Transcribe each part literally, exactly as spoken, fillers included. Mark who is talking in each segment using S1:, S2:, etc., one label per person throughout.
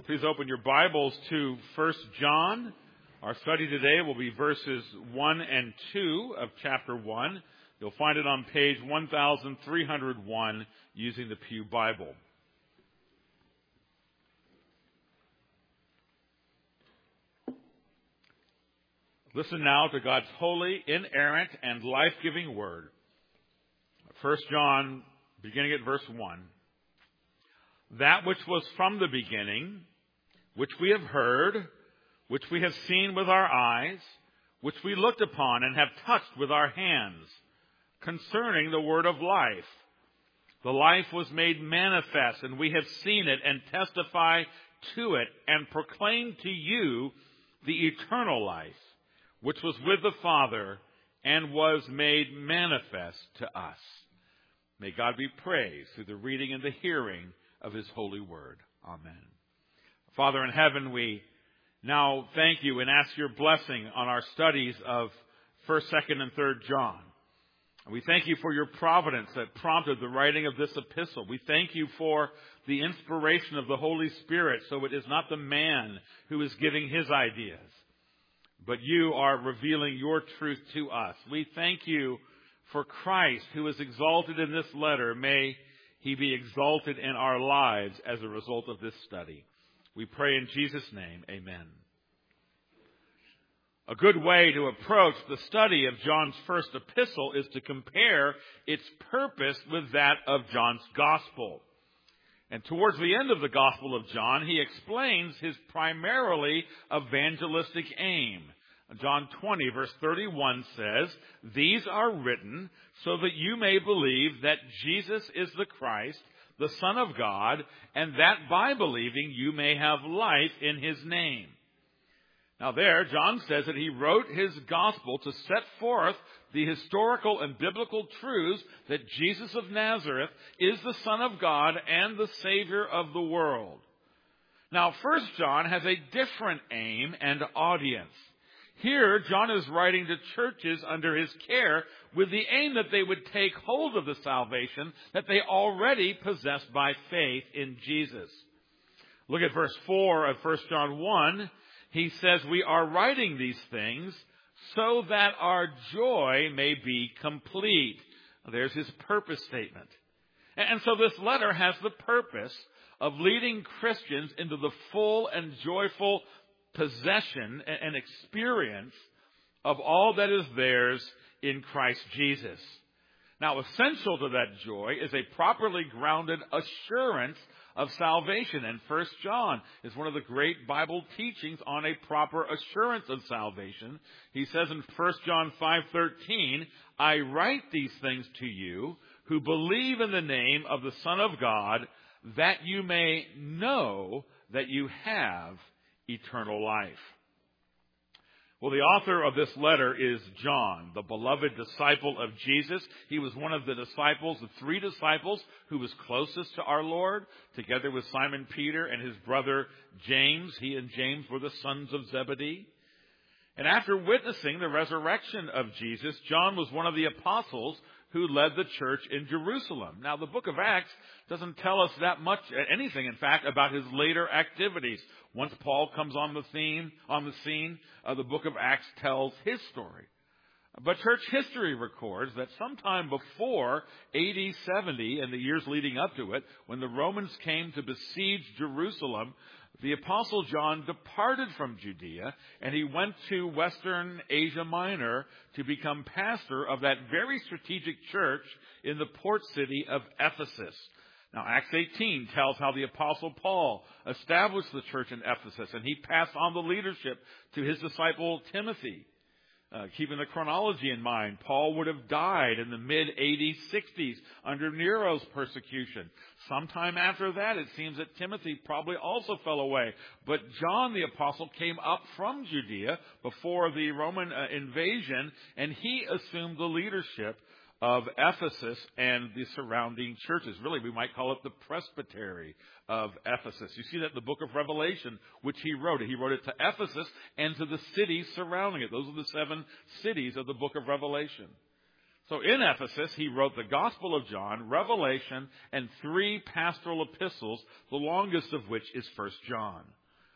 S1: Please open your Bibles to First John. Our study today will be verses one and two of chapter one. You'll find it on page one thousand three hundred one using the Pew Bible. Listen now to God's holy, inerrant, and life-giving word. First John, beginning at verse one. That which was from the beginning, which we have heard, which we have seen with our eyes, which we looked upon and have touched with our hands, concerning the word of life. The life was made manifest, and we have seen it and testify to it and proclaim to you the eternal life, which was with the Father and was made manifest to us. May God be praised through the reading and the hearing of His holy word. Amen. Father in heaven, we now thank you and ask your blessing on our studies of first, second, and third John. We thank you for your providence that prompted the writing of this epistle. We thank you for the inspiration of the Holy Spirit, so it is not the man who is giving his ideas, but you are revealing your truth to us. We thank you for Christ, who is exalted in this letter. May he be exalted in our lives as a result of this study. We pray in Jesus' name, amen. A good way to approach the study of John's first epistle is to compare its purpose with that of John's gospel. And towards the end of the Gospel of John, he explains his primarily evangelistic aim. John twenty, verse thirty-one says, "These are written so that you may believe that Jesus is the Christ, the Son of God, and that by believing you may have life in his name." Now there, John says that he wrote his gospel to set forth the historical and biblical truths that Jesus of Nazareth is the Son of God and the Savior of the world. Now, First John has a different aim and audience. Here, John is writing to churches under his care with the aim that they would take hold of the salvation that they already possess by faith in Jesus. Look at verse four of First John one. He says, "We are writing these things so that our joy may be complete." There's his purpose statement. And so this letter has the purpose of leading Christians into the full and joyful possession and experience of all that is theirs in Christ Jesus. Now, essential to that joy is a properly grounded assurance of salvation. And First John is one of the great Bible teachings on a proper assurance of salvation. He says in First John five thirteen, "I write these things to you who believe in the name of the Son of God, that you may know that you have eternal life." Well, the author of this letter is John, the beloved disciple of Jesus. He was one of the disciples, the three disciples who was closest to our Lord, together with Simon Peter and his brother James. He and James were the sons of Zebedee. And after witnessing the resurrection of Jesus, John was one of the apostles who led the church in Jerusalem. Now, the book of Acts doesn't tell us that much, anything, in fact, about his later activities. Once Paul comes on the theme, on the scene, uh, the book of Acts tells his story. But church history records that sometime before A D seventy and the years leading up to it, when the Romans came to besiege Jerusalem, the Apostle John departed from Judea and he went to Western Asia Minor to become pastor of that very strategic church in the port city of Ephesus. Now, Acts eighteen tells how the Apostle Paul established the church in Ephesus, and he passed on the leadership to his disciple Timothy. Uh, keeping the chronology in mind, Paul would have died in the mid-A D sixties under Nero's persecution. Sometime after that, it seems that Timothy probably also fell away. But John the Apostle came up from Judea before the Roman uh, invasion, and he assumed the leadership of Ephesus and the surrounding churches. Really, we might call it the presbytery of Ephesus. You see that in the book of Revelation, which he wrote it. He wrote it to Ephesus and to the cities surrounding it. Those are the seven cities of the book of Revelation. So in Ephesus, he wrote the Gospel of John, Revelation, and three pastoral epistles, the longest of which is First John.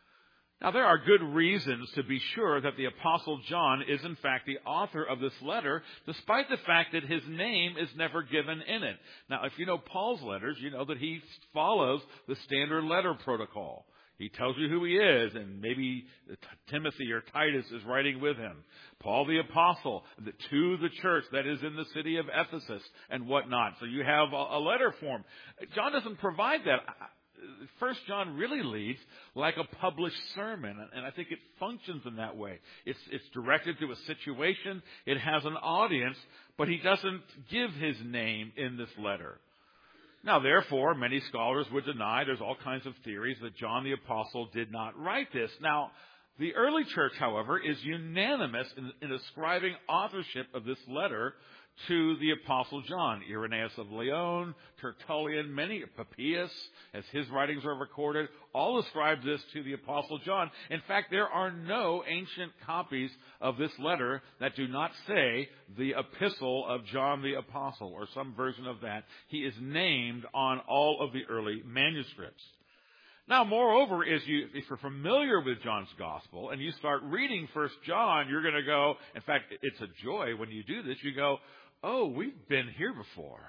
S1: Now, there are good reasons to be sure that the Apostle John is, in fact, the author of this letter, despite the fact that his name is never given in it. Now, if you know Paul's letters, you know that he follows the standard letter protocol. He tells you who he is, and maybe Timothy or Titus is writing with him. Paul the Apostle, the, to the church that is in the city of Ephesus, and whatnot. So you have a, a letter form. John doesn't provide that. First John really leads like a published sermon, and I think it functions in that way. It's, it's directed to a situation. It has an audience, but he doesn't give his name in this letter. Now, therefore, many scholars would deny, there's all kinds of theories, that John the Apostle did not write this. Now, the early church, however, is unanimous in, in ascribing authorship of this letter to the Apostle John. Irenaeus of Lyon, Tertullian, many, Papias, as his writings are recorded, all ascribe this to the Apostle John. In fact, there are no ancient copies of this letter that do not say the Epistle of John the Apostle, or some version of that. He is named on all of the early manuscripts. Now, moreover, is you, if you're familiar with John's Gospel and you start reading First John, you're going to go, in fact, it's a joy when you do this, you go, oh, we've been here before.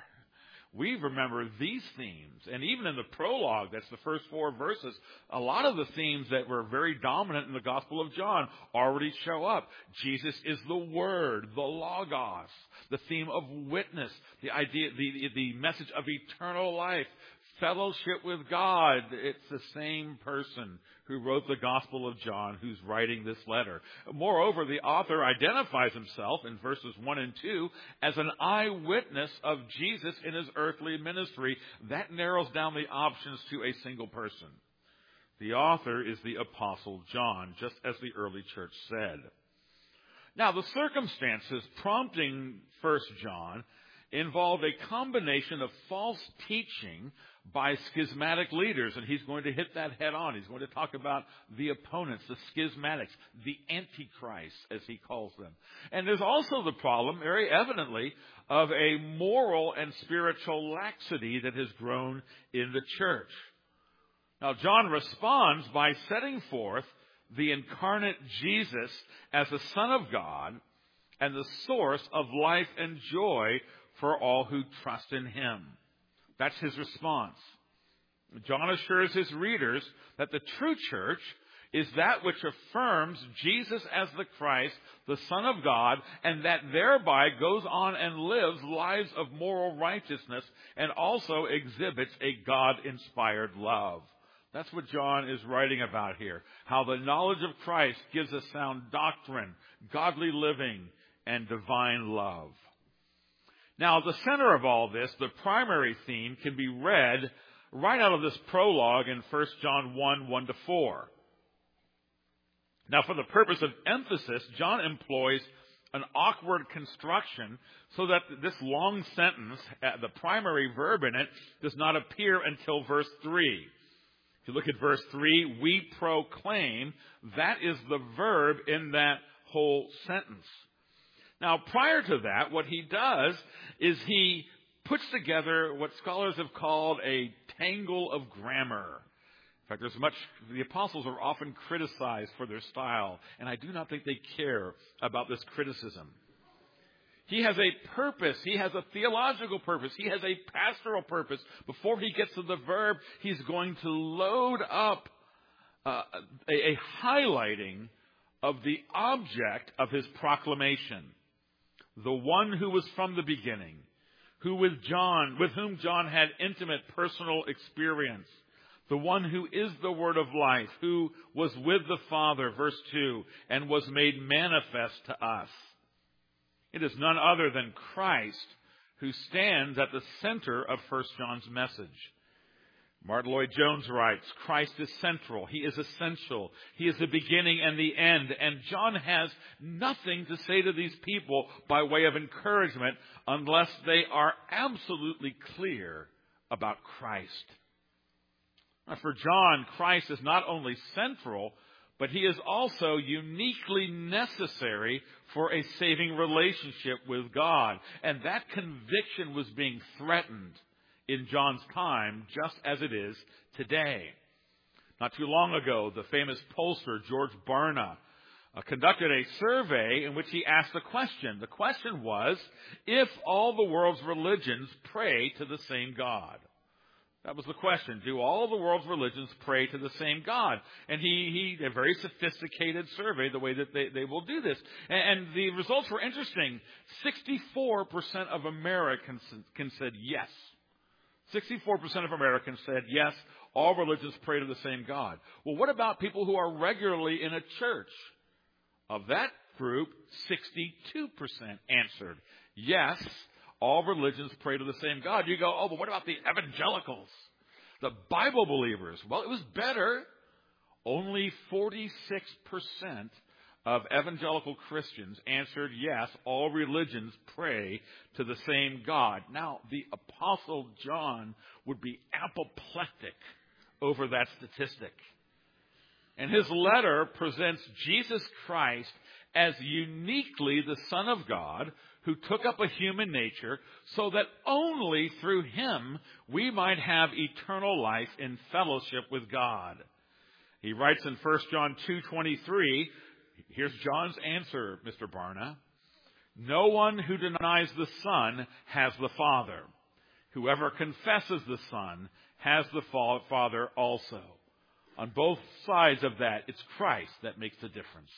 S1: We remember these themes. And even in the prologue, that's the first four verses, a lot of the themes that were very dominant in the Gospel of John already show up. Jesus is the Word, the Logos, the theme of witness, the idea, the, the message of eternal life, fellowship with God. It's the same person who wrote the Gospel of John who's writing this letter. Moreover, the author identifies himself in verses one and two as an eyewitness of Jesus in his earthly ministry. That narrows down the options to a single person. The author is the Apostle John, just as the early church said. Now, the circumstances prompting First John involve a combination of false teaching by schismatic leaders, and he's going to hit that head on. He's going to talk about the opponents, the schismatics, the antichrist, as he calls them. And there's also the problem, very evidently, of a moral and spiritual laxity that has grown in the church. Now, John responds by setting forth the incarnate Jesus as the Son of God and the source of life and joy for all who trust in him. That's his response. John assures his readers that the true church is that which affirms Jesus as the Christ, the Son of God, and that thereby goes on and lives lives of moral righteousness and also exhibits a God-inspired love. That's what John is writing about here. How the knowledge of Christ gives us sound doctrine, godly living, and divine love. Now, at the center of all this, the primary theme can be read right out of this prologue in First John one, one to four. Now, for the purpose of emphasis, John employs an awkward construction so that this long sentence, the primary verb in it, does not appear until verse three. If you look at verse three, we proclaim, that is the verb in that whole sentence. Now, prior to that, what he does is he puts together what scholars have called a tangle of grammar. In fact, there's much, the apostles are often criticized for their style, and I do not think they care about this criticism. He has a purpose. He has a theological purpose. He has a pastoral purpose. Before he gets to the verb, he's going to load up uh, a, a highlighting of the object of his proclamation. The one who was from the beginning, who with John, with whom John had intimate personal experience, the one who is the word of life, who was with the Father, verse two, and was made manifest to us. It is none other than Christ who stands at the center of First John's message. Martin Lloyd-Jones writes, Christ is central. He is essential. He is the beginning and the end. And John has nothing to say to these people by way of encouragement unless they are absolutely clear about Christ. Now, for John, Christ is not only central, but he is also uniquely necessary for a saving relationship with God. And that conviction was being threatened in John's time, just as it is today. Not too long ago, the famous pollster George Barna uh, conducted a survey in which he asked a question. The question was, if all the world's religions pray to the same God? That was the question. Do all the world's religions pray to the same God? And he, he a very sophisticated survey, the way that they, they will do this. And, and the results were interesting. sixty-four percent of Americans can said yes. sixty-four percent of Americans said yes, all religions pray to the same God. Well, what about people who are regularly in a church? Of that group, sixty-two percent answered yes, all religions pray to the same God. You go, oh, but what about the evangelicals, the Bible believers? Well, it was better. Only forty-six percent of evangelical Christians answered yes, all religions pray to the same God. Now, the Apostle John would be apoplectic over that statistic. And his letter presents Jesus Christ as uniquely the Son of God, who took up a human nature so that only through him we might have eternal life in fellowship with God. He writes in First John two twenty-three, here's John's answer, Mister Barna. No one who denies the Son has the Father. Whoever confesses the Son has the Father also. On both sides of that, it's Christ that makes the difference.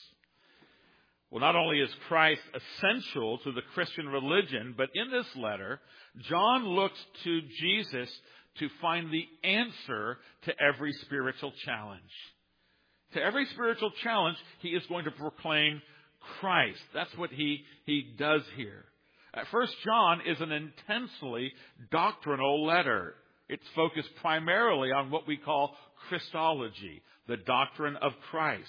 S1: Well, not only is Christ essential to the Christian religion, but in this letter, John looks to Jesus to find the answer to every spiritual challenge. To every spiritual challenge, he is going to proclaim Christ. That's what he, he does here. First John is an intensely doctrinal letter. It's focused primarily on what we call Christology, the doctrine of Christ.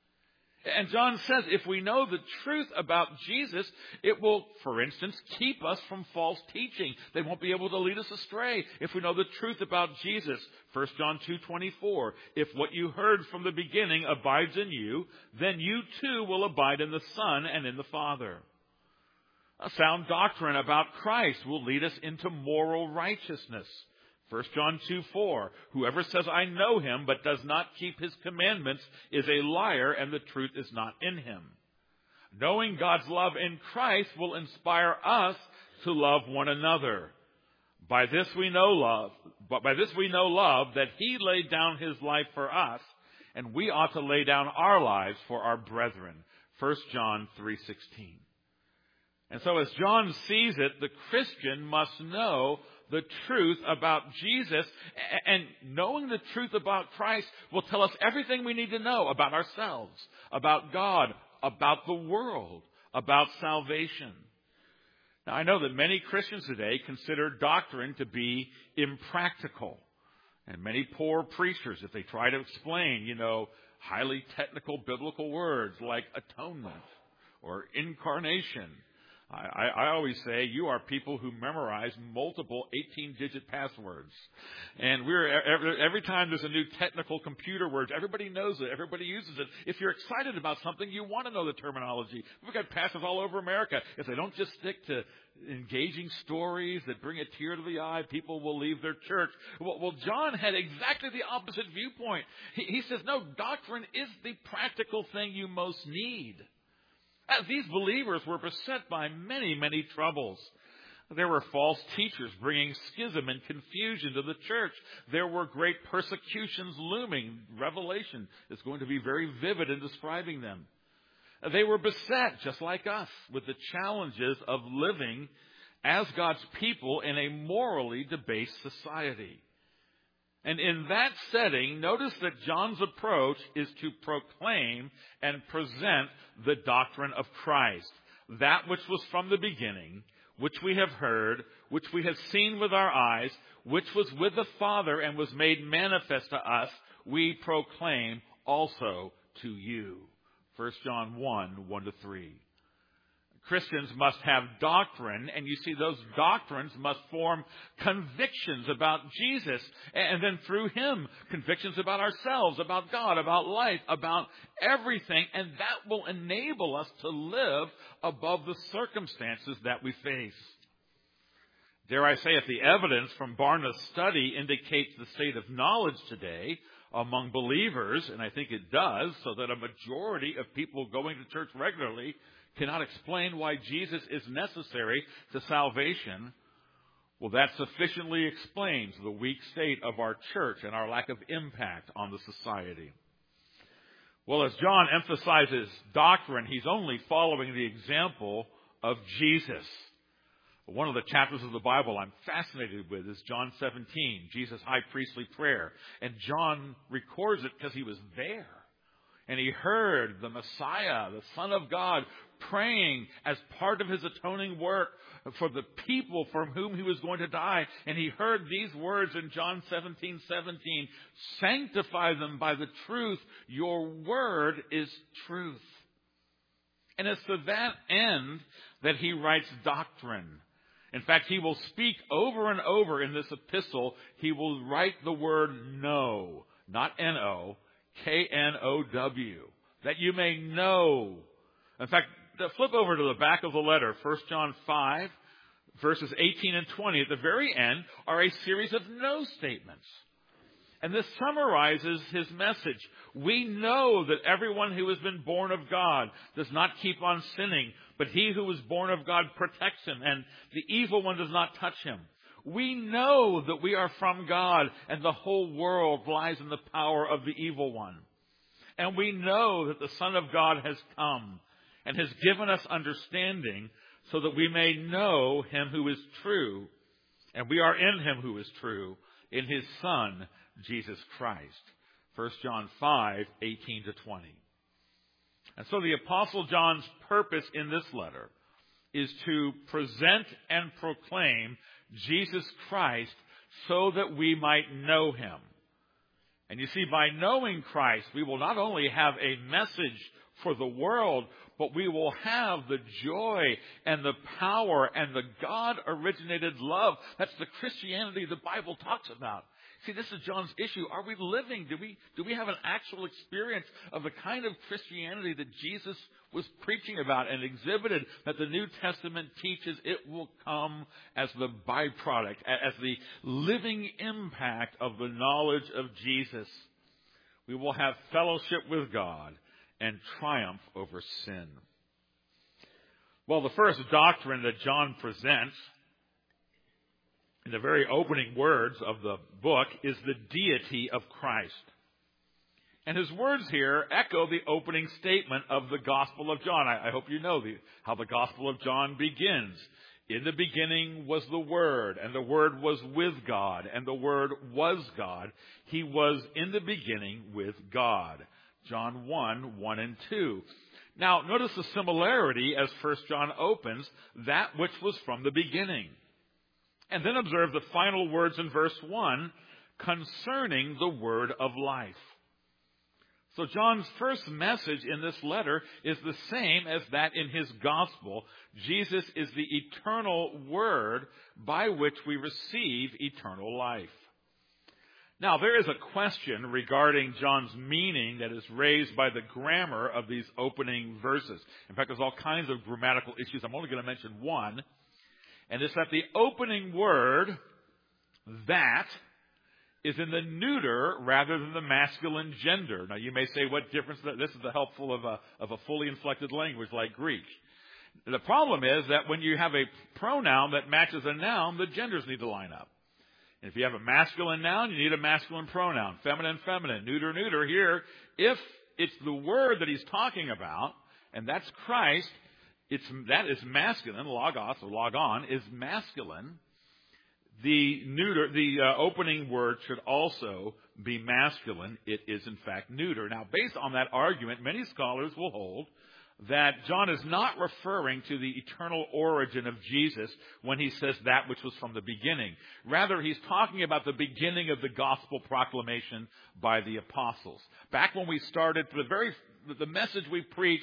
S1: And John says if we know the truth about Jesus, it will, for instance, keep us from false teaching. They won't be able to lead us astray if we know the truth about Jesus. First John two twenty-four, if what you heard from the beginning abides in you, then you too will abide in the Son and in the Father. A sound doctrine about Christ will lead us into moral righteousness. First John two four, whoever says, I know him, but does not keep his commandments is a liar, and the truth is not in him. Knowing God's love in Christ will inspire us to love one another. By this we know love, but by this we know love, that he laid down his life for us, and we ought to lay down our lives for our brethren. First John three sixteen. And so as John sees it, the Christian must know the truth about Jesus, and knowing the truth about Christ will tell us everything we need to know about ourselves, about God, about the world, about salvation. Now, I know that many Christians today consider doctrine to be impractical. And many poor preachers, if they try to explain, you know, highly technical biblical words like atonement or incarnation, I, I always say you are people who memorize multiple eighteen-digit passwords. And we're every, every time there's a new technical computer word, everybody knows it. Everybody uses it. If you're excited about something, you want to know the terminology. We've got pastors all over America. If they don't just stick to engaging stories that bring a tear to the eye, people will leave their church. Well, well John had exactly the opposite viewpoint. He, he says, no, doctrine is the practical thing you most need. As these believers were beset by many, many troubles. There were false teachers bringing schism and confusion to the church. There were great persecutions looming. Revelation is going to be very vivid in describing them. They were beset, just like us, with the challenges of living as God's people in a morally debased society. And in that setting, notice that John's approach is to proclaim and present the doctrine of Christ, that which was from the beginning, which we have heard, which we have seen with our eyes, which was with the Father and was made manifest to us, we proclaim also to you. First John one, one to three. Christians must have doctrine, and you see those doctrines must form convictions about Jesus, and then through Him, convictions about ourselves, about God, about life, about everything, and that will enable us to live above the circumstances that we face. Dare I say it, the evidence from Barna's study indicates the state of knowledge today among believers, and I think it does, so that a majority of people going to church regularly cannot explain why Jesus is necessary to salvation. Well, that sufficiently explains the weak state of our church and our lack of impact on the society. Well, as John emphasizes doctrine, he's only following the example of Jesus. One of the chapters of the Bible I'm fascinated with is John seventeen, Jesus' high priestly prayer. And John records it because he was there. And he heard the Messiah, the Son of God, praying as part of his atoning work for the people from whom he was going to die. And he heard these words in John seventeen seventeen, sanctify them by the truth. Your word is truth. And it's to that end that he writes doctrine. In fact, he will speak over and over in this epistle. He will write the word know, not N O, K N O W, that you may know. In fact, flip over to the back of the letter, First John five, verses eighteen and twenty. At the very end are a series of no statements. And this summarizes his message. We know that everyone who has been born of God does not keep on sinning, but he who is born of God protects him, and the evil one does not touch him. We know that we are from God, and the whole world lies in the power of the evil one. And we know that the Son of God has come and has given us understanding so that we may know him who is true. And we are in him who is true, in his Son, Jesus Christ. First John five, eighteen to twenty. And so the Apostle John's purpose in this letter is to present and proclaim Jesus Christ so that we might know him. And you see, by knowing Christ, we will not only have a message for the world, but we will have the joy and the power and the God-originated love. That's the Christianity the Bible talks about. See, this is John's issue. Are we living? Do we, do we have an actual experience of the kind of Christianity that Jesus was preaching about and exhibited, that the New Testament teaches? It will come as the byproduct, as the living impact of the knowledge of Jesus. We will have fellowship with God and triumph over sin. Well, the first doctrine that John presents in the very opening words of the book is the deity of Christ. And his words here echo the opening statement of the Gospel of John. I, I hope you know the, how the Gospel of John begins. In the beginning was the Word, and the Word was with God, and the Word was God. He was in the beginning with God. John one, one and two. Now, notice the similarity as First John opens, that which was from the beginning. And then observe the final words in verse one concerning the word of life. So John's first message in this letter is the same as that in his gospel. Jesus is the eternal word by which we receive eternal life. Now, there is a question regarding John's meaning that is raised by the grammar of these opening verses. In fact, there's all kinds of grammatical issues. I'm only going to mention one. And it's that the opening word, that, is in the neuter rather than the masculine gender. Now, you may say, what difference? This is the helpful of a, of a fully inflected language like Greek. The problem is that when you have a pronoun that matches a noun, the genders need to line up. And if you have a masculine noun, you need a masculine pronoun. Feminine, feminine, neuter, neuter. Here, if it's the word that he's talking about, and that's Christ, It's, that is masculine. Logos or logon is masculine. The neuter, the uh, opening word should also be masculine. It is in fact neuter. Now, based on that argument, many scholars will hold that John is not referring to the eternal origin of Jesus when he says that which was from the beginning. Rather, he's talking about the beginning of the gospel proclamation by the apostles. Back when we started, the very the message we preached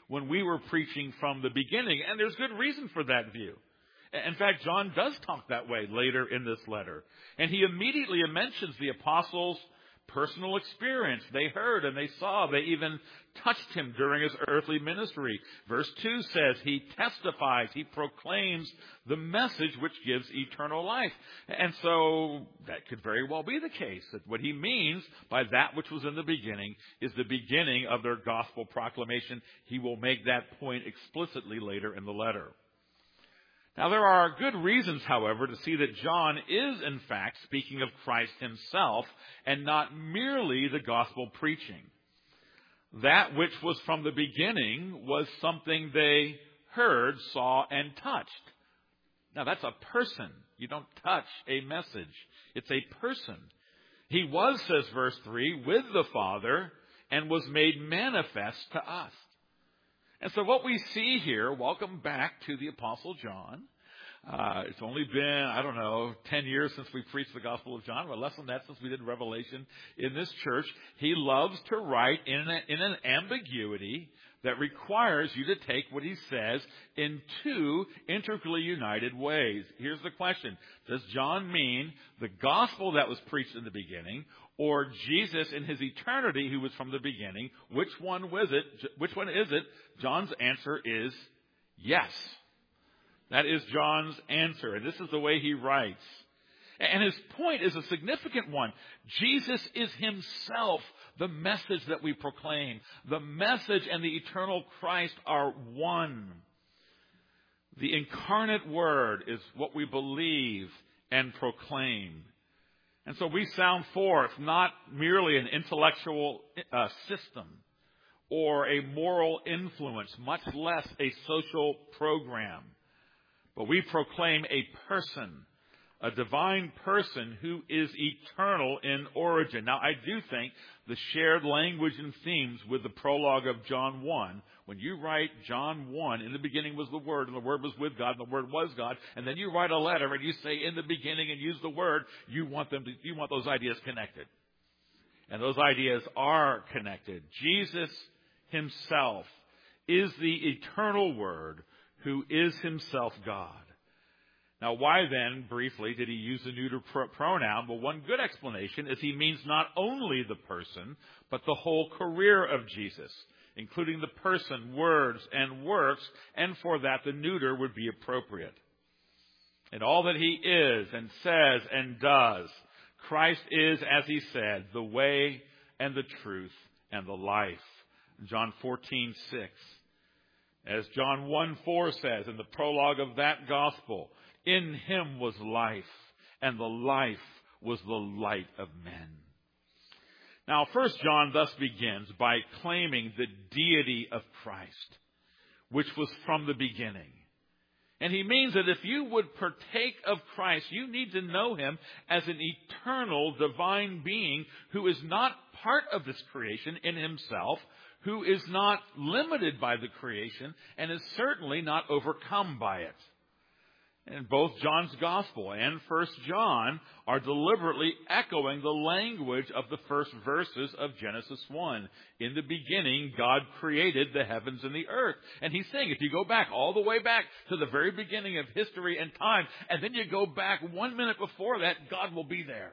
S1: when we were preaching from the beginning. And there's good reason for that view. In fact, John does talk that way later in this letter. And he immediately mentions the apostles' personal experience. They heard and they saw. They even touched him during his earthly ministry. Verse two says he testifies, he proclaims the message which gives eternal life. And so that could very well be the case, that what he means by that which was in the beginning is the beginning of their gospel proclamation. He will make that point explicitly later in the letter. Now, there are good reasons, however, to see that John is, in fact, speaking of Christ himself and not merely the gospel preaching. That which was from the beginning was something they heard, saw, and touched. Now, that's a person. You don't touch a message. It's a person. He was, says verse three, with the Father and was made manifest to us. And so what we see here, welcome back to the Apostle John. Uh, it's only been, I don't know, ten years since we preached the Gospel of John, or less than that since we did Revelation in this church. He loves to write in, a, in an ambiguity that requires you to take what he says in two integrally united ways. Here's the question. Does John mean the gospel that was preached in the beginning, or Jesus in his eternity who was from the beginning? Which one was it? Which one is it? John's answer is yes. That is John's answer. And this is the way he writes. And his point is a significant one. Jesus is himself the message that we proclaim. The message and the eternal Christ are one. The incarnate word is what we believe and proclaim. And so we sound forth not merely an intellectual uh, system or a moral influence, much less a social program. But we proclaim a person, a divine person who is eternal in origin. Now, I do think the shared language and themes with the prologue of John one, when you write John one, in the beginning was the Word, and the Word was with God, and the Word was God, and then you write a letter and you say in the beginning and use the Word, you want them to, you want those ideas connected. And those ideas are connected. Jesus himself is the eternal Word who is himself God. Now, why then, briefly, did he use the neuter pronoun? Well, one good explanation is he means not only the person, but the whole career of Jesus, including the person, words, and works, and for that the neuter would be appropriate. In all that he is and says and does, Christ is, as he said, the way and the truth and the life. John fourteen six. As John one four says in the prologue of that gospel, in him was life, and the life was the light of men. Now, First John thus begins by claiming the deity of Christ, which was from the beginning. And he means that if you would partake of Christ, you need to know him as an eternal divine being who is not part of this creation in himself, who is not limited by the creation, and is certainly not overcome by it. And both John's Gospel and First John are deliberately echoing the language of the first verses of Genesis one. In the beginning, God created the heavens and the earth. And he's saying, if you go back all the way back to the very beginning of history and time, and then you go back one minute before that, God will be there.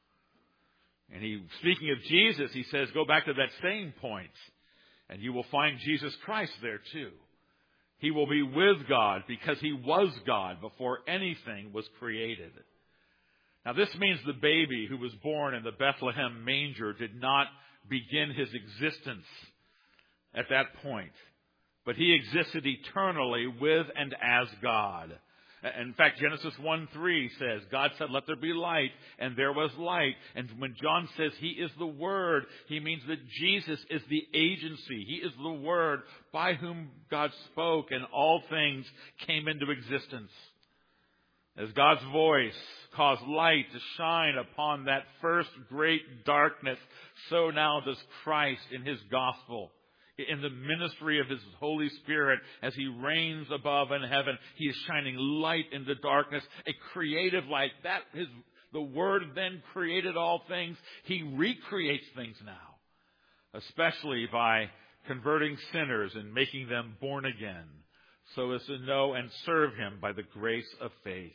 S1: And he, speaking of Jesus, he says, go back to that same point, and you will find Jesus Christ there too. He will be with God because he was God before anything was created. Now, this means the baby who was born in the Bethlehem manger did not begin his existence at that point, but he existed eternally with and as God. In fact, Genesis one three says, God said, let there be light, and there was light. And when John says he is the Word, he means that Jesus is the agency. He is the Word by whom God spoke, and all things came into existence. As God's voice caused light to shine upon that first great darkness, so now does Christ in his gospel. In the ministry of his Holy Spirit, as he reigns above in heaven, he is shining light in the darkness, a creative light. That is, the Word then created all things. He recreates things now, especially by converting sinners and making them born again, so as to know and serve him by the grace of faith.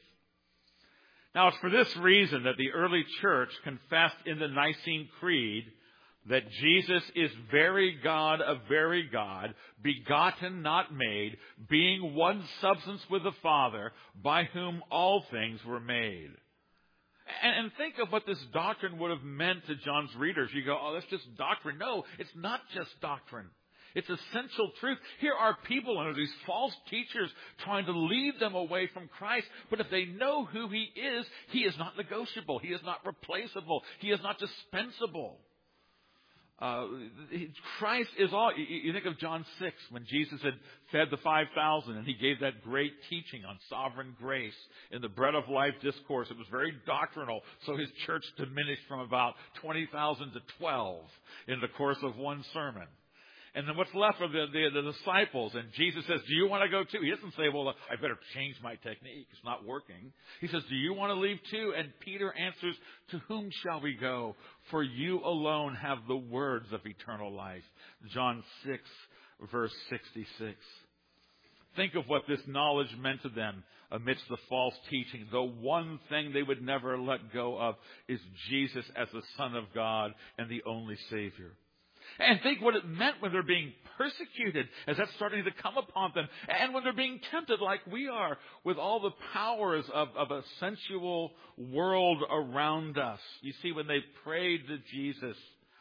S1: Now, it's for this reason that the early church confessed in the Nicene Creed that Jesus is very God of very God, begotten, not made, being one substance with the Father, by whom all things were made. And, and think of what this doctrine would have meant to John's readers. You go, oh, that's just doctrine. No, it's not just doctrine. It's essential truth. Here are people under these false teachers trying to lead them away from Christ. But if they know who he is, he is not negotiable. He is not replaceable. He is not dispensable. Uh, Christ is all. You think of John six, when Jesus had fed the five thousand and he gave that great teaching on sovereign grace in the Bread of Life discourse. It was very doctrinal, so his church diminished from about twenty thousand to twelve in the course of one sermon. And then what's left of the, the, the disciples? And Jesus says, do you want to go too? He doesn't say, well, I better change my technique. It's not working. He says, do you want to leave too? And Peter answers, to whom shall we go? For you alone have the words of eternal life. John six, verse sixty-six. Think of what this knowledge meant to them amidst the false teaching. The one thing they would never let go of is Jesus as the Son of God and the only Savior. And think what it meant when they're being persecuted, as that's starting to come upon them. And when they're being tempted like we are with all the powers of, of a sensual world around us. You see, when they prayed to Jesus,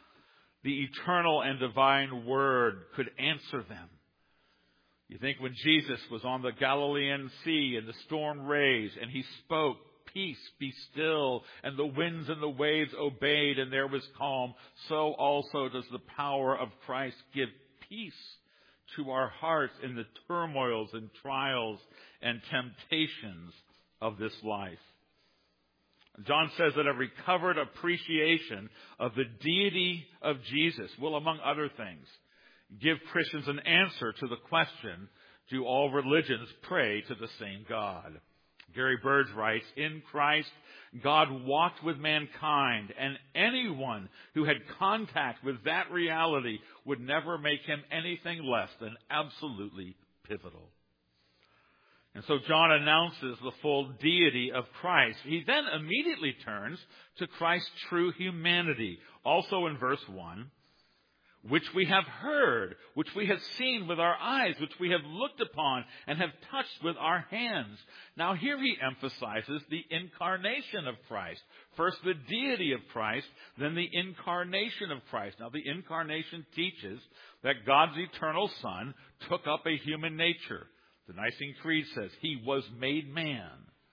S1: the eternal and divine Word could answer them. You think when Jesus was on the Galilean Sea and the storm raged and he spoke, peace, be still, and the winds and the waves obeyed, and there was calm. So also does the power of Christ give peace to our hearts in the turmoils and trials and temptations of this life. John says that a recovered appreciation of the deity of Jesus will, among other things, give Christians an answer to the question, do all religions pray to the same God? Gary Burge writes, in Christ, God walked with mankind, and anyone who had contact with that reality would never make him anything less than absolutely pivotal. And so John announces the full deity of Christ. He then immediately turns to Christ's true humanity, also in verse one. Which we have heard, which we have seen with our eyes, which we have looked upon and have touched with our hands. Now here he emphasizes the incarnation of Christ. First the deity of Christ, then the incarnation of Christ. Now the incarnation teaches that God's eternal Son took up a human nature. The Nicene Creed says he was made man.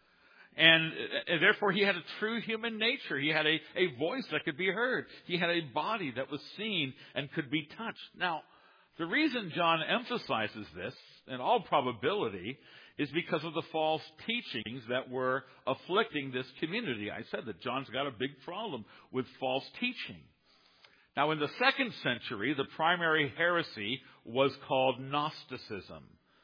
S1: And therefore, he had a true human nature. He had a, a voice that could be heard. He had a body that was seen and could be touched. Now, the reason John emphasizes this, in all probability, is because of the false teachings that were afflicting this community. I said that John's got a big problem with false teaching. Now, in the second century, the primary heresy was called Gnosticism.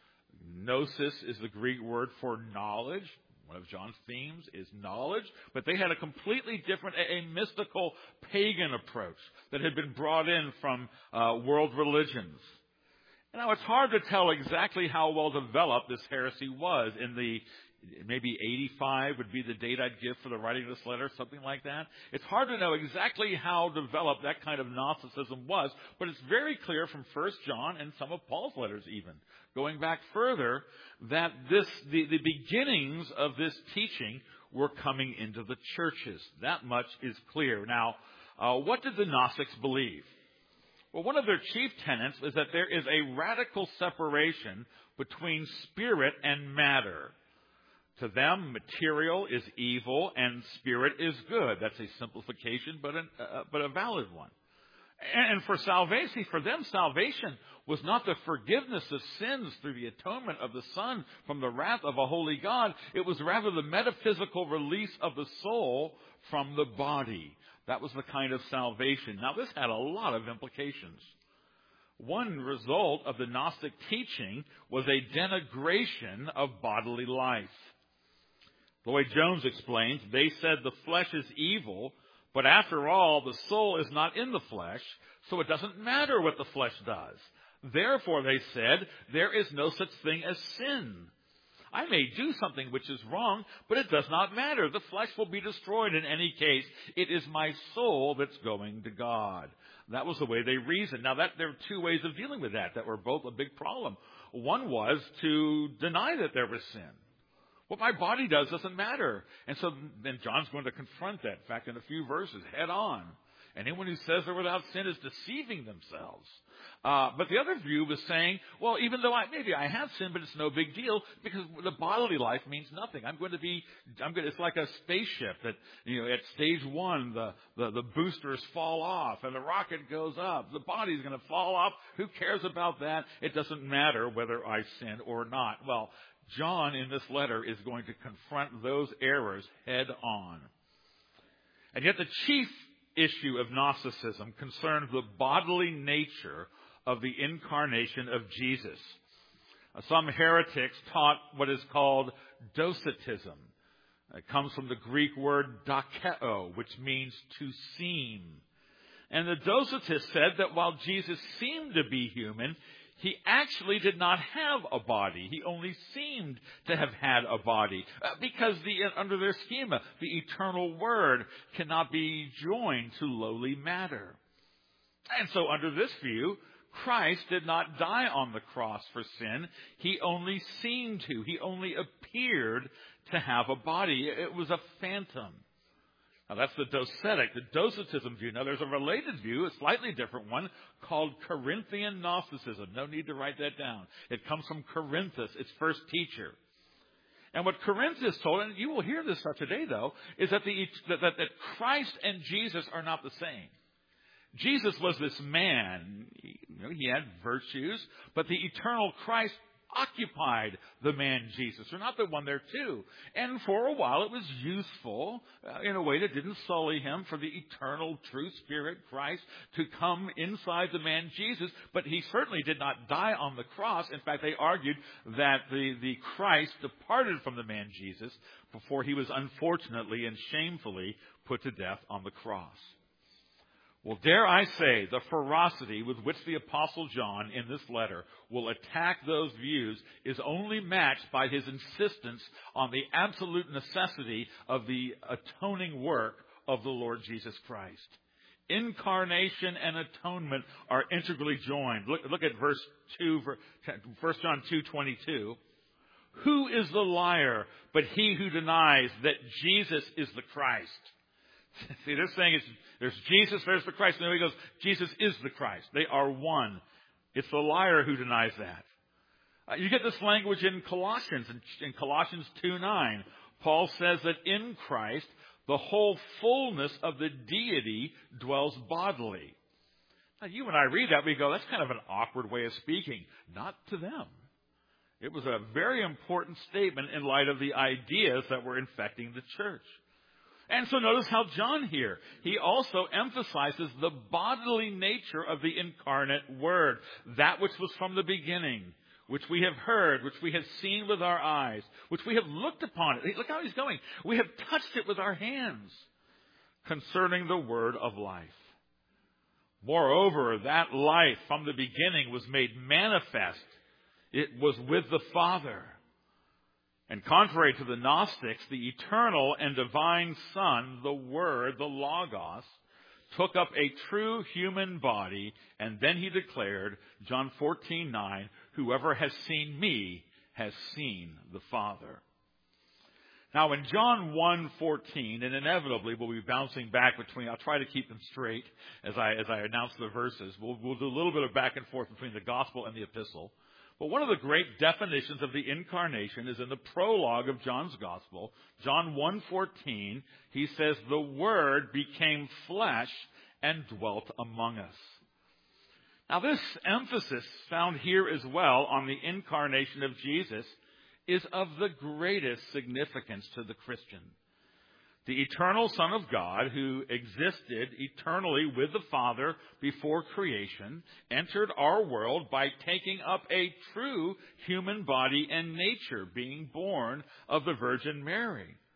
S1: Gnosis is the Greek word for knowledge. One of John's themes is knowledge, but they had a completely different, a, a mystical pagan approach that had been brought in from uh, world religions. And now it's hard to tell exactly how well developed this heresy was. In the maybe eighty-five would be the date I'd give for the writing of this letter, something like that. It's hard to know exactly how developed that kind of Gnosticism was, but it's very clear from First John and some of Paul's letters even, going back further, that this the, the beginnings of this teaching were coming into the churches. That much is clear. Now, uh, what did the Gnostics believe? Well, one of their chief tenets is that there is a radical separation between spirit and matter. To them, material is evil and spirit is good. That's a simplification, but, an, uh, but a valid one. And for salvation, for them, salvation was not the forgiveness of sins through the atonement of the Son from the wrath of a holy God. It was rather the metaphysical release of the soul from the body. That was the kind of salvation. Now, this had a lot of implications. One result of the Gnostic teaching was a denigration of bodily life. Lloyd Jones explains, they said the flesh is evil, But after all, the soul is not in the flesh, so it doesn't matter what the flesh does. Therefore, they said, there is no such thing as sin. I may do something which is wrong, but it does not matter. The flesh will be destroyed in any case. It is my soul that's going to God. That was the way they reasoned. Now, that there are two ways of dealing with that that were both a big problem. One was to deny that there was sin. What my body does doesn't matter. And so then John's going to confront that, in fact, in a few verses, head on. Anyone who says they're without sin is deceiving themselves. Uh, but the other view was saying, well, even though I, maybe I have sin, but it's no big deal because the bodily life means nothing. I'm going to be, I'm going to, it's like a spaceship that, you know, at stage one, the, the, the boosters fall off and the rocket goes up. The body's going to fall off. Who cares about that? It doesn't matter whether I sin or not. Well, John in this letter is going to confront those errors head on. And yet the chief issue of Gnosticism concerned the bodily nature of the incarnation of Jesus. Some heretics taught what is called docetism. It comes from the Greek word dokeo, which means to seem. And the docetists said that while Jesus seemed to be human, he actually did not have a body. He only seemed to have had a body. Uh, because the, under their schema, the eternal Word cannot be joined to lowly matter. And so under this view, Christ did not die on the cross for sin. He only seemed to. He only appeared to have a body. It was a phantom. Now, that's the docetic, the docetism view. Now, there's a related view, a slightly different one, called Corinthian Gnosticism. No need to write that down. It comes from Corinthus, its first teacher. And what Corinthus told, and you will hear this today, though, is that, the, that, that, that Christ and Jesus are not the same. Jesus was this man. He, you know, he had virtues, but the eternal Christ occupied the man Jesus, or not the one there too. And for a while it was useful uh, in a way that didn't sully him for the eternal true spirit Christ to come inside the man Jesus, but he certainly did not die on the cross. In fact, they argued that the, the Christ departed from the man Jesus before he was unfortunately and shamefully put to death on the cross. Well, dare I say, the ferocity with which the Apostle John in this letter will attack those views is only matched by his insistence on the absolute necessity of the atoning work of the Lord Jesus Christ. Incarnation and atonement are integrally joined. Look, look at verse two, First John two twenty-two. Who is the liar but he who denies that Jesus is the Christ? See, they're saying it's, there's Jesus, there's the Christ. And then he goes, Jesus is the Christ. They are one. It's the liar who denies that. Uh, you get this language in Colossians. In, in Colossians two nine, Paul says that in Christ, the whole fullness of the deity dwells bodily. Now, you and I read that, we go, that's kind of an awkward way of speaking. Not to them. It was a very important statement in light of the ideas that were infecting the church. And so notice how John here, he also emphasizes the bodily nature of the incarnate Word, that which was from the beginning, which we have heard, which we have seen with our eyes, which we have looked upon it. Look how he's going. We have touched it with our hands concerning the word of life. Moreover, that life from the beginning was made manifest. It was with the Father. And contrary to the Gnostics, the eternal and divine Son, the Word, the Logos, took up a true human body, and then he declared, John fourteen nine, whoever has seen me has seen the Father. Now in John one fourteen, and inevitably we'll be bouncing back between, I'll try to keep them straight as I, as I announce the verses. We'll, we'll do a little bit of back and forth between the gospel and the epistle. But one of the great definitions of the incarnation is in the prologue of John's gospel. John one fourteen, he says, the Word became flesh and dwelt among us. Now this emphasis found here as well on the incarnation of Jesus is of the greatest significance to the Christian. The eternal Son of God, who existed eternally with the Father before creation, entered our world by taking up a true human body and nature, being born of the Virgin Mary.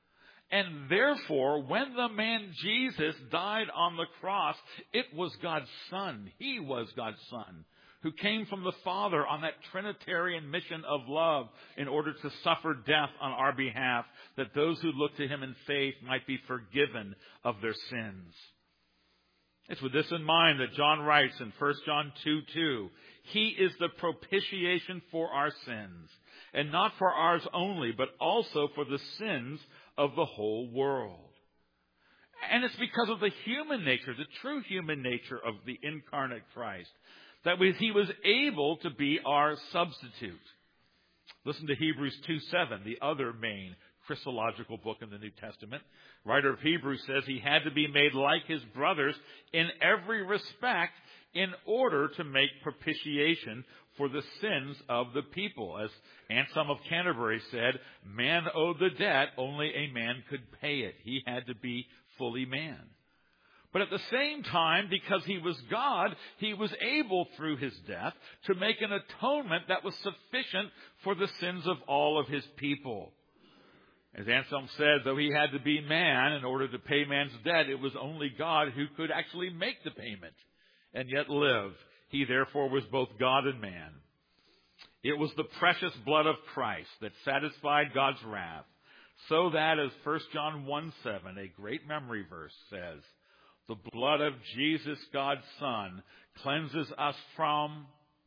S1: And therefore, when the man Jesus died on the cross, it was God's Son. He was God's Son, who came from the Father on that Trinitarian mission of love in order to suffer death on our behalf, that those who look to him in faith might be forgiven of their sins. It's with this in mind that John writes in First John two two, he is the propitiation for our sins, and not for ours only, but also for the sins of the whole world. And it's because of the human nature, the true human nature of the incarnate Christ, that he was able to be our substitute. Listen to Hebrews two seven, the other main Christological book in the New Testament. Writer of Hebrews says he had to be made like his brothers in every respect in order to make propitiation for the sins of the people. As Anselm of Canterbury said, man owed the debt, only a man could pay it. He had to be fully man. But at the same time, because he was God, he was able through his death to make an atonement that was sufficient for the sins of all of his people. As Anselm said, though he had to be man in order to pay man's debt, it was only God who could actually make the payment and yet live. He therefore was both God and man. It was the precious blood of Christ that satisfied God's wrath, so that, as First John one seven, a great memory verse, says, the blood of Jesus, God's Son, cleanses us from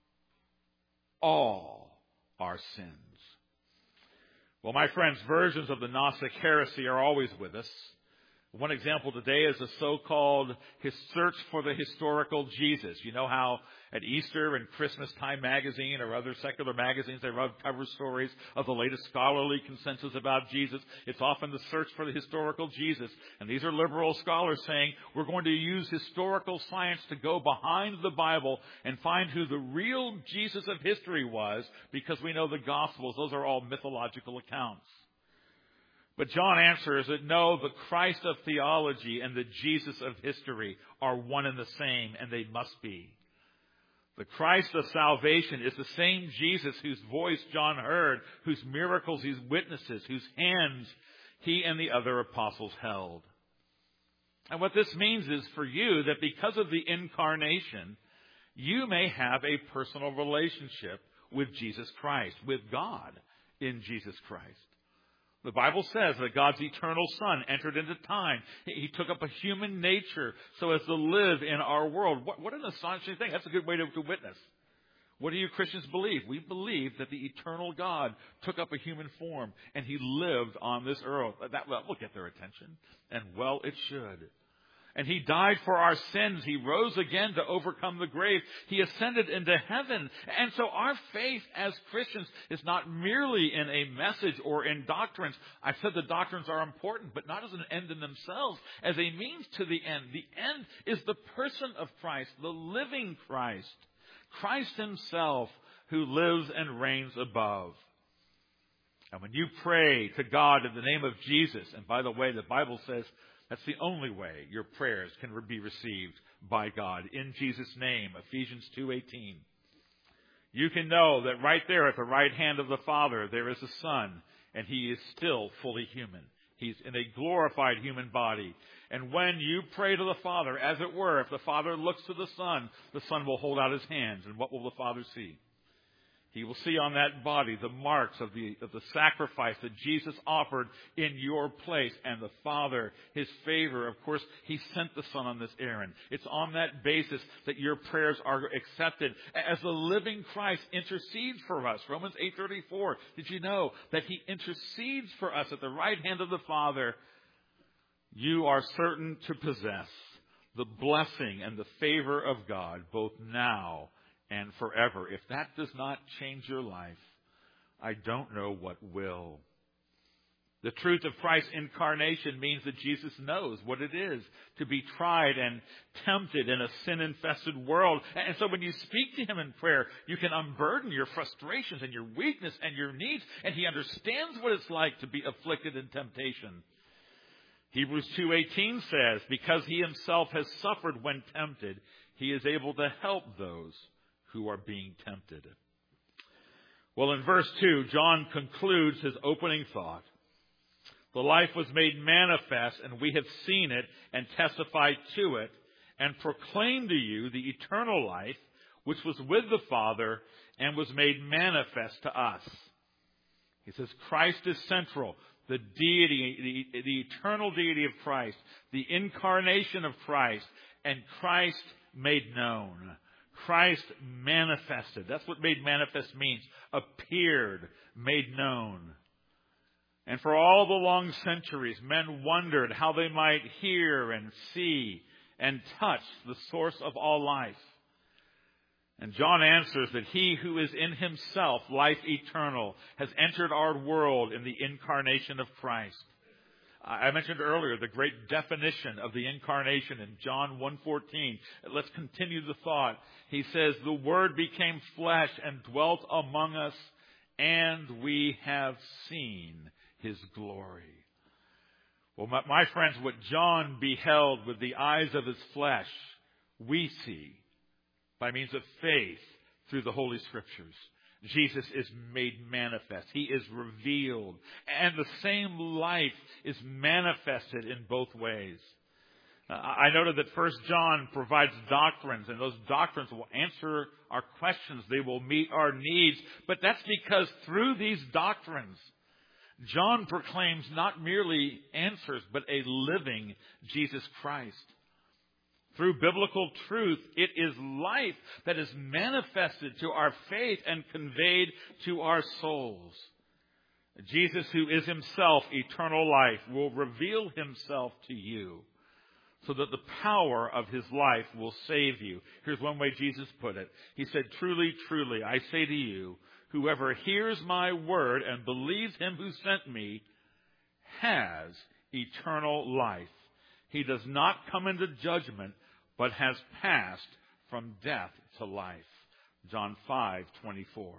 S1: all our sins. Well, my friends, versions of the Gnostic heresy are always with us. One example today is the so-called his search for the historical Jesus. You know how at Easter and Christmas Time magazine or other secular magazines, they run cover stories of the latest scholarly consensus about Jesus. It's often the search for the historical Jesus. And these are liberal scholars saying we're going to use historical science to go behind the Bible and find who the real Jesus of history was, because we know the Gospels, those are all mythological accounts. But John answers that no, the Christ of theology and the Jesus of history are one and the same, and they must be. The Christ of salvation is the same Jesus whose voice John heard, whose miracles he witnesses, whose hands he and the other apostles held. And what this means is for you that because of the incarnation, you may have a personal relationship with Jesus Christ, with God in Jesus Christ. The Bible says that God's eternal Son entered into time. He took up a human nature so as to live in our world. What, what an astonishing thing. That's a good way to, to witness. What do you Christians believe? We believe that the eternal God took up a human form and he lived on this earth. That well, will get their attention. And well, it should. And he died for our sins. He rose again to overcome the grave. He ascended into heaven. And so our faith as Christians is not merely in a message or in doctrines. I've said the doctrines are important, but not as an end in themselves, as a means to the end. The end is the person of Christ, the living Christ, Christ himself, who lives and reigns above. And when you pray to God in the name of Jesus, and by the way, the Bible says that's the only way your prayers can be received by God. In Jesus' name, Ephesians two eighteen. You can know that right there at the right hand of the Father, there is a Son, and he is still fully human. He's in a glorified human body. And when you pray to the Father, as it were, if the Father looks to the Son, the Son will hold out his hands. And what will the Father see? He will see on that body the marks of the, of the sacrifice that Jesus offered in your place. And the Father, his favor, of course, he sent the Son on this errand. It's on that basis that your prayers are accepted. As the living Christ intercedes for us. Romans eight thirty-four. Did you know that he intercedes for us at the right hand of the Father? You are certain to possess the blessing and the favor of God both now and forever. If that does not change your life, I don't know what will. The truth of Christ's incarnation means that Jesus knows what it is to be tried and tempted in a sin-infested world. And so when you speak to him in prayer, you can unburden your frustrations and your weakness and your needs, and he understands what it's like to be afflicted in temptation. Hebrews two eighteen says, because he himself has suffered when tempted, he is able to help those who are being tempted. Well, in verse two, John concludes his opening thought The life was made manifest, and we have seen it and testified to it, and proclaimed to you the eternal life, which was with the Father and was made manifest to us. He says Christ is central. The deity, the, the eternal deity of Christ, the incarnation of Christ, and Christ made known. Christ manifested. That's what made manifest means. Appeared, made known. And for all the long centuries, men wondered how they might hear and see and touch the source of all life. And John answers that he who is in himself life eternal has entered our world in the incarnation of Christ. I mentioned earlier the great definition of the incarnation in John one fourteen. Let's continue the thought. He says, the Word became flesh and dwelt among us, and we have seen His glory. Well, my, my friends, what John beheld with the eyes of his flesh, we see by means of faith through the Holy Scriptures. Jesus is made manifest. He is revealed. And the same life is manifested in both ways. Uh, I noted that First John provides doctrines, and those doctrines will answer our questions. They will meet our needs. But that's because through these doctrines, John proclaims not merely answers, but a living Jesus Christ. Through biblical truth, it is life that is manifested to our faith and conveyed to our souls. Jesus, who is himself eternal life, will reveal himself to you so that the power of his life will save you. Here's one way Jesus put it. He said, truly, truly, I say to you, whoever hears my word and believes him who sent me has eternal life. He does not come into judgment, but has passed from death to life. John five twenty-four.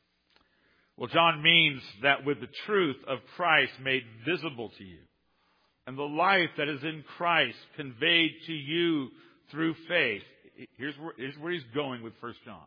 S1: Well, John means that with the truth of Christ made visible to you, and the life that is in Christ conveyed to you through faith, here's where, here's where he's going with First John.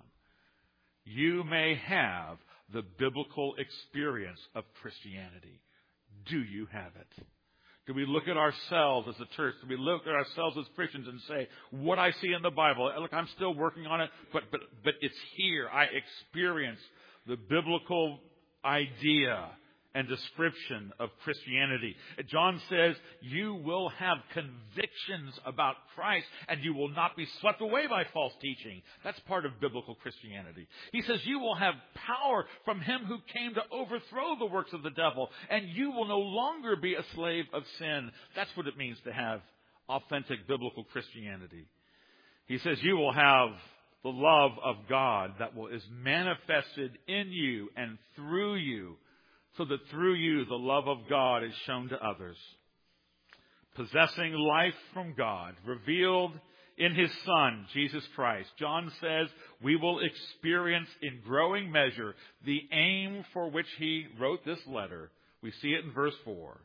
S1: You may have the biblical experience of Christianity. Do you have it? Do we look at ourselves as a church? Do we look at ourselves as Christians and say, what I see in the Bible, look, I'm still working on it, but but but it's here. I experience the biblical idea and description of Christianity. John says you will have convictions about Christ and you will not be swept away by false teaching. That's part of biblical Christianity. He says you will have power from him who came to overthrow the works of the devil, and you will no longer be a slave of sin. That's what it means to have authentic biblical Christianity. He says you will have the love of God that will is manifested in you and through you, so that through you the love of God is shown to others. Possessing life from God, revealed in his Son, Jesus Christ. John says we will experience in growing measure the aim for which he wrote this letter. We see it in verse four.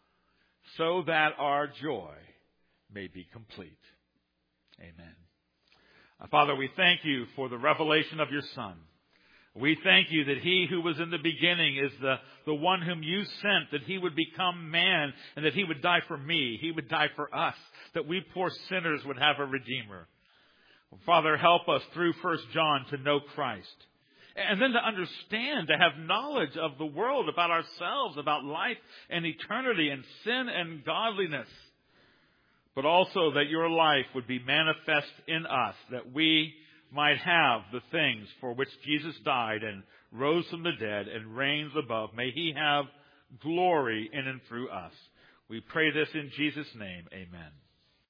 S1: So that our joy may be complete. Amen. Uh, Father, we thank you for the revelation of your Son. We thank you that he who was in the beginning is the, the one whom you sent, that he would become man and that he would die for me. He would die for us, that we poor sinners would have a Redeemer. Father, help us through First John to know Christ. And then to understand, to have knowledge of the world, about ourselves, about life and eternity and sin and godliness. But also that your life would be manifest in us, that we might have the things for which Jesus died and rose from the dead and reigns above. May he have glory in and through us. We pray this in Jesus' name. Amen.